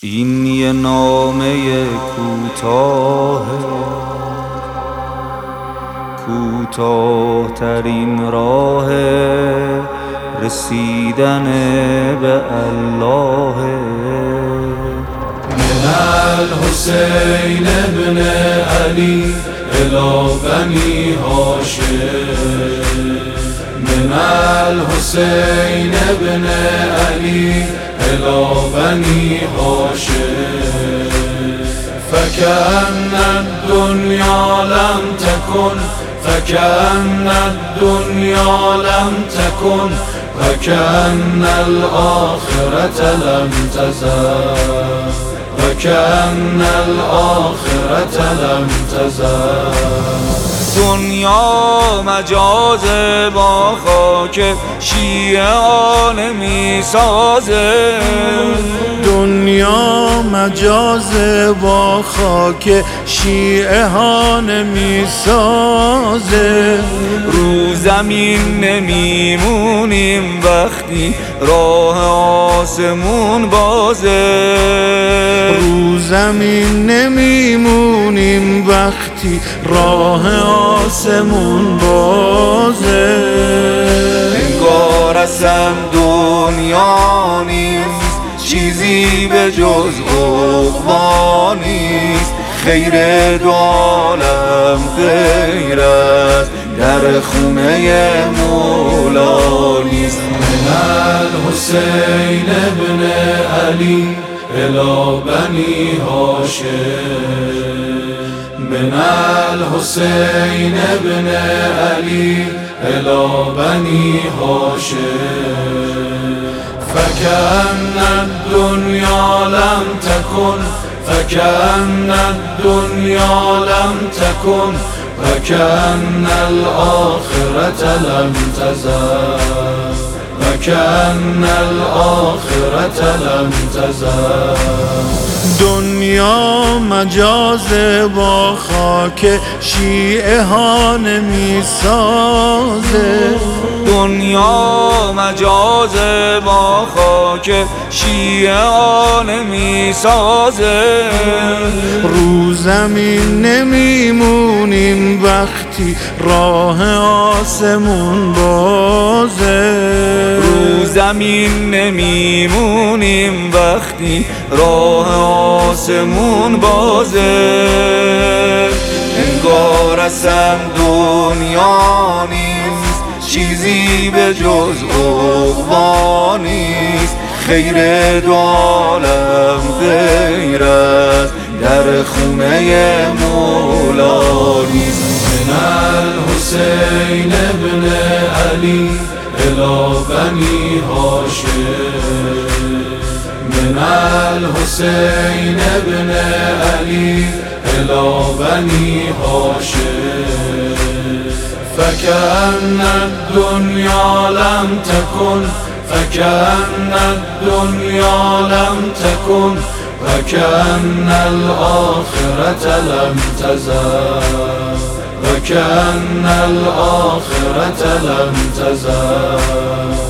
این یه نامه کوتاه ترین راه رسیدن به الله. من الحسین ابن علی الی بنی هاشم، من الحسین ابن علی الی بنی هاشم، فکأن الدنیا لم تکن، فکأن الدنیا لم تکن، وکأن الآخرة لم تزل، وکأن الآخرة لم تزل. دنیا مجاز با خاک شیعه می سازه، دنیا مجاز با خاک شیعه ها نمی سازه. رو زمین نمیمونیم وقتی راه آسمون بازه، رو زمین نمیمونیم وقتی راه آسمون بازه. انگار اصلا دنیا نیست، چیزی به جز عقبا نیست. خیر دو عالم غیر از در خونه مولا نیست. من الحسین ابن علی الی بنی هاشم، من الحسین ابن علی الی بنی هاشم، فکأن الدنیا لم تکن، فکأن الدنیا لم تکن، وکأن الآخرة لم تزل، وکأن الآخرة لم تزل. دنیا مجاز با خاک شیعه ها نمی سازه، دنیا مجاز با خاک شیعه ها نمی سازه. رو زمین نمیمونیم وقتی راه آسمون بازه، رو زمین نمیمونیم وقتی راه آسمون بازه. انگار اصلا دنیا نیست، چیزی به جز عقبا نیست. خیر دو عالم غیر از در خونه مولا نیست. من الحسین ابن علی الی بنی هاشم، من الحسین ابن علی الی بنی هاشم، فکأن الدنیا لم تکن، فکأن الدنیا لم تکن، وکأن الآخرة لم تزل، وکأن الآخرة لم تزل.